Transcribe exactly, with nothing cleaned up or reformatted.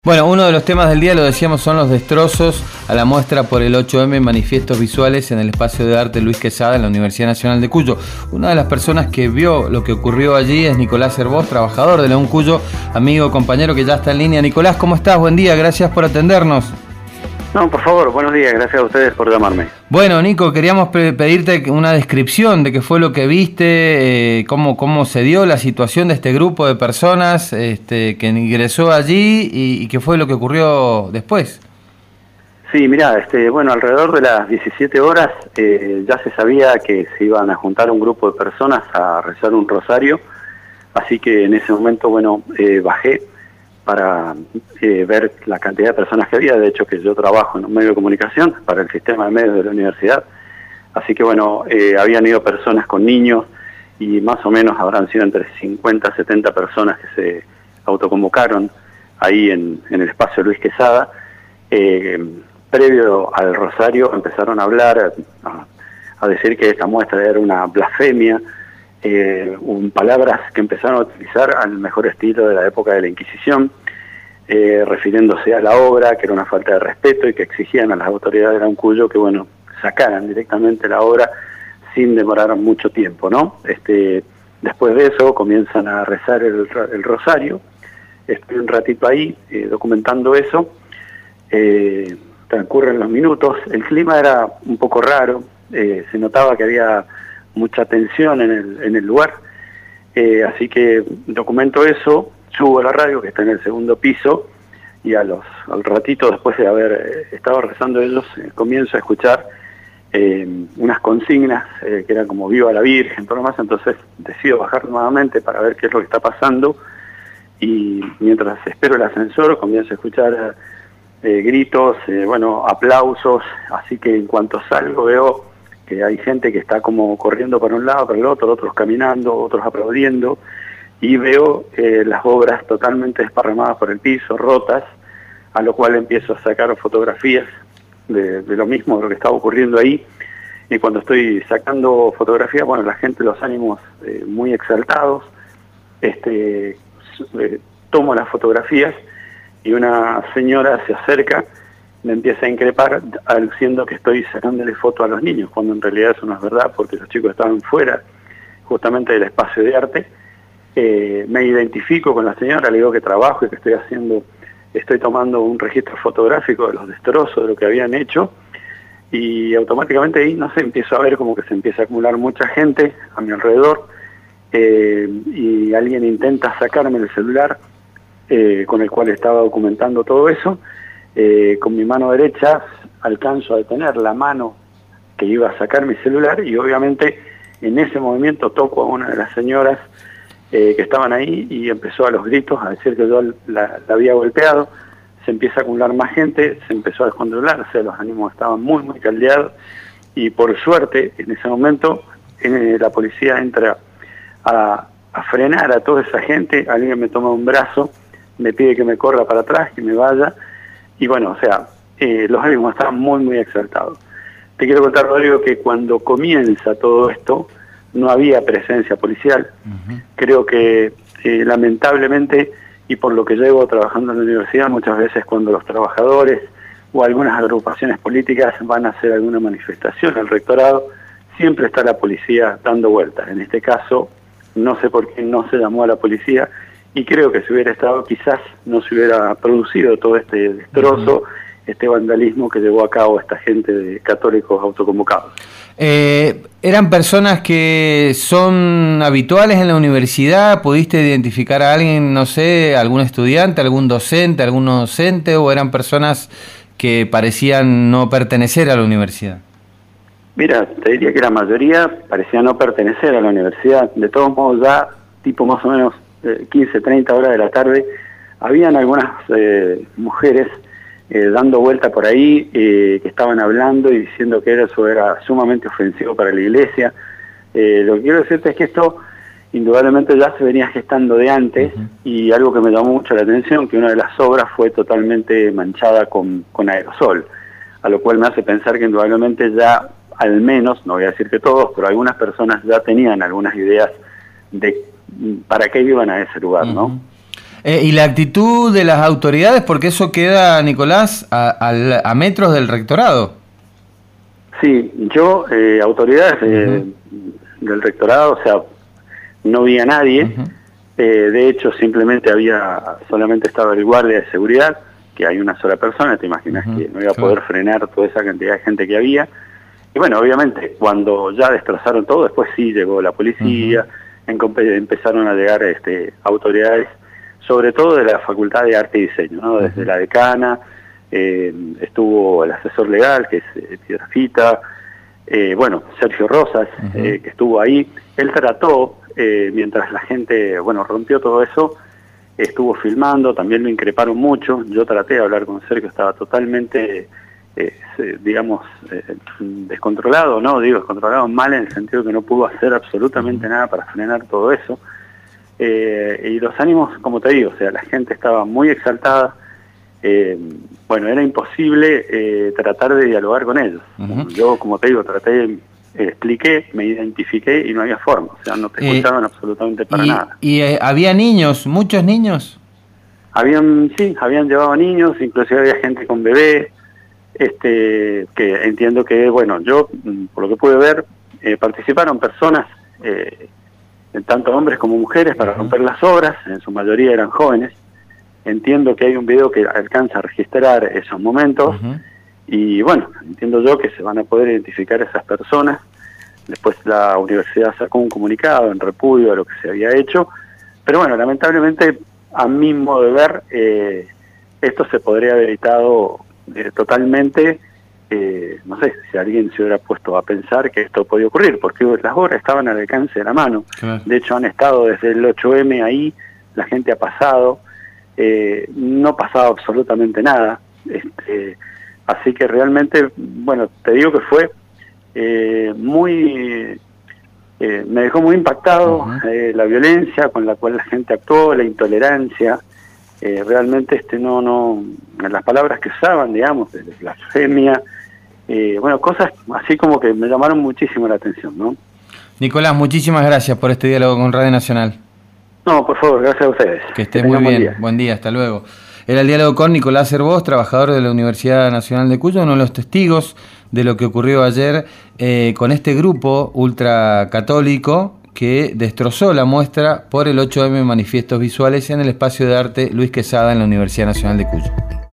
Bueno, uno de los temas del día, lo decíamos, son los destrozos a la muestra por el ocho eme, manifiestos visuales en el espacio de arte Luis Quesada en la Universidad Nacional de Cuyo. Una de las personas que vio lo que ocurrió allí es Nicolás Hervós, trabajador de León Cuyo, amigo, compañero que ya está en línea. Nicolás, ¿cómo estás? Buen día, gracias por atendernos. No, por favor, buenos días, gracias a ustedes por llamarme. Bueno, Nico, queríamos pedirte una descripción de qué fue lo que viste, eh, cómo, cómo se dio la situación de este grupo de personas este, que ingresó allí y, y qué fue lo que ocurrió después. Sí, mirá, este, bueno, alrededor de las diecisiete horas eh, ya se sabía que se iban a juntar un grupo de personas a rezar un rosario, así que en ese momento, bueno, eh, bajé para eh, ver la cantidad de personas que había. De hecho, que yo trabajo en un medio de comunicación para el sistema de medios de la universidad, así que bueno, eh, habían ido personas con niños y más o menos habrán sido entre cincuenta, setenta personas que se autoconvocaron ahí en, en el espacio Luis Quesada. Eh, previo al rosario empezaron a hablar, a, a decir que esta muestra era una blasfemia, Eh, un, palabras que empezaron a utilizar al mejor estilo de la época de la Inquisición, eh, refiriéndose a la obra, que era una falta de respeto y que exigían a las autoridades de León Cuyo que, bueno, sacaran directamente la obra sin demorar mucho tiempo, ¿no? Este, después de eso comienzan a rezar el, el rosario. Estoy un ratito ahí eh, documentando eso, eh, transcurren los minutos, el clima era un poco raro, eh, se notaba que había mucha tensión en el, en el lugar, eh, así que documento eso, subo a la radio que está en el segundo piso y a los al ratito después de haber eh, estado rezando ellos, eh, comienzo a escuchar eh, unas consignas eh, que eran como viva la Virgen, todo lo más. Entonces decido bajar nuevamente para ver qué es lo que está pasando y mientras espero el ascensor comienzo a escuchar eh, gritos, eh, bueno, aplausos, así que en cuanto salgo veo que hay gente que está como corriendo para un lado, para el otro, otros caminando, otros aplaudiendo, y veo eh, las obras totalmente desparramadas por el piso, rotas, a lo cual empiezo a sacar fotografías de, de lo mismo, de lo que estaba ocurriendo ahí, y cuando estoy sacando fotografías, bueno, la gente, los ánimos eh, muy exaltados, este, eh, tomo las fotografías, y una señora se acerca, me empieza a increpar diciendo que estoy sacándole foto a los niños, cuando en realidad eso no es verdad, porque los chicos estaban fuera justamente del espacio de arte. Eh, me identifico con la señora, le digo que trabajo y que estoy haciendo, estoy tomando un registro fotográfico de los destrozos, de lo que habían hecho, y automáticamente ahí, no sé, empiezo a ver como que se empieza a acumular mucha gente a mi alrededor, eh, y alguien intenta sacarme el celular eh, con el cual estaba documentando todo eso. Eh, con mi mano derecha alcanzo a detener la mano que iba a sacar mi celular y obviamente en ese movimiento toco a una de las señoras eh, que estaban ahí y empezó a los gritos a decir que yo la, la había golpeado. Se empieza a acumular más gente, se empezó a descontrolar, o sea, los ánimos estaban muy muy caldeados y por suerte en ese momento eh, la policía entra a, a frenar a toda esa gente. Alguien me toma un brazo, me pide que me corra para atrás, que me vaya. Y bueno, o sea, eh, los ánimos estaban muy, muy exaltados. Te quiero contar, Rodrigo, que cuando comienza todo esto, no había presencia policial. Uh-huh. Creo que, eh, lamentablemente, y por lo que llevo trabajando en la universidad, muchas veces cuando los trabajadores o algunas agrupaciones políticas van a hacer alguna manifestación al rectorado, siempre está la policía dando vueltas. En este caso, no sé por qué no se llamó a la policía, y creo que si hubiera estado quizás no se hubiera producido todo este destrozo, uh-huh. este vandalismo que llevó a cabo esta gente de católicos autoconvocados. Eh, ¿Eran personas que son habituales en la universidad? ¿Pudiste identificar a alguien, no sé, algún estudiante, algún docente, algún no docente, o eran personas que parecían no pertenecer a la universidad? Mira, te diría que la mayoría parecía no pertenecer a la universidad. De todos modos, ya tipo más o menos quince, treinta horas de la tarde, habían algunas eh, mujeres eh, dando vuelta por ahí, eh, que estaban hablando y diciendo que eso era sumamente ofensivo para la iglesia. Eh, lo que quiero decirte es que esto indudablemente ya se venía gestando de antes, uh-huh. y algo que me llamó mucho la atención, que una de las obras fue totalmente manchada con, con aerosol, a lo cual me hace pensar que indudablemente ya, al menos, no voy a decir que todos, pero algunas personas ya tenían algunas ideas de para qué iban a ese lugar, ¿no? Uh-huh. Eh, ¿Y la actitud de las autoridades? Porque eso queda, Nicolás, a, a, a metros del rectorado. Sí, yo, eh, autoridades eh, uh-huh. del rectorado, o sea, no vi a nadie. Uh-huh. eh, de hecho, simplemente había, solamente estaba el guardia de seguridad, que hay una sola persona, te imaginas uh-huh. que no iba a poder claro. frenar toda esa cantidad de gente que había. Y bueno, obviamente, cuando ya destrozaron todo, después sí llegó la policía, uh-huh. empezaron a llegar este, autoridades, sobre todo de la Facultad de Arte y Diseño, ¿no? Desde uh-huh. la decana, eh, estuvo el asesor legal, que es eh, Piedrafita, eh, bueno, Sergio Rosas, uh-huh. eh, que estuvo ahí. Él trató, eh, mientras la gente, bueno, rompió todo eso, estuvo filmando, también lo increparon mucho. Yo traté de hablar con Sergio, estaba totalmente... Eh, digamos, eh, descontrolado, no, digo descontrolado mal en el sentido que no pudo hacer absolutamente nada para frenar todo eso. Eh, y los ánimos, como te digo, o sea, la gente estaba muy exaltada. Eh, bueno, era imposible eh, tratar de dialogar con ellos. Uh-huh. Yo, como te digo, traté, eh, expliqué, me identifiqué y no había forma, o sea, no te escuchaban eh, absolutamente para y, nada. ¿Y eh, había niños, muchos niños? Habían, sí, habían llevado niños, inclusive había gente con bebés. Este, que entiendo que, bueno, yo, por lo que pude ver, eh, participaron personas, eh, tanto hombres como mujeres, para romper las obras, en su mayoría eran jóvenes. Entiendo que hay un video que alcanza a registrar esos momentos, uh-huh. y bueno, entiendo yo que se van a poder identificar esas personas. Después la universidad sacó un comunicado en repudio a lo que se había hecho, pero bueno, lamentablemente, a mi modo de ver, eh, esto se podría haber evitado Eh, totalmente, eh, no sé, si alguien se hubiera puesto a pensar que esto podía ocurrir, porque las obras estaban al alcance de la mano. Claro. De hecho, han estado desde el ocho eme ahí, la gente ha pasado, eh, no pasaba absolutamente nada. Este, así que realmente, bueno, te digo que fue eh, muy... Eh, me dejó muy impactado uh-huh. eh, la violencia con la cual la gente actuó, la intolerancia. Eh, realmente este no no las palabras que usaban, digamos, de blasfemia, eh, bueno, cosas así como que me llamaron muchísimo la atención, ¿no? Nicolás, muchísimas gracias por este diálogo con Radio Nacional. No, por favor, gracias a ustedes. Que esté muy bien, buen día. buen día, hasta luego. Era el diálogo con Nicolás Hervós, trabajador de la Universidad Nacional de Cuyo, uno de los testigos de lo que ocurrió ayer eh, con este grupo ultracatólico que destrozó la muestra por el ocho eme Manifiestos Visuales en el espacio de arte Luis Quesada en la Universidad Nacional de Cuyo.